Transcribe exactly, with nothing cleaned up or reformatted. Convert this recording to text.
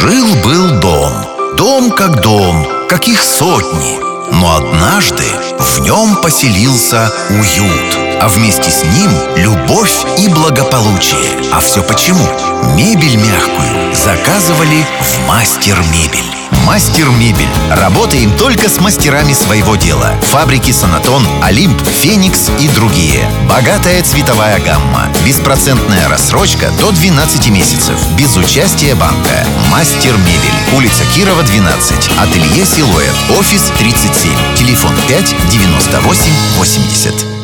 Жил-был дом. Дом как дом, каких сотни. Но однажды в нем поселился уют, а вместе с ним любовь и благополучие. А все почему? Мебель мягкую заказывали в «Мастер Мебель». «Мастер Мебель». Работаем только с мастерами своего дела. Фабрики «Санатон», «Олимп», «Феникс» и другие. Богатая цветовая гамма. Беспроцентная рассрочка до двенадцати месяцев. Без участия банка. «Мастер Мебель». Улица Кирова, двенадцать. Ателье «Силуэт». Офис тридцать семь. Телефон пять девяносто восемь восемьдесят.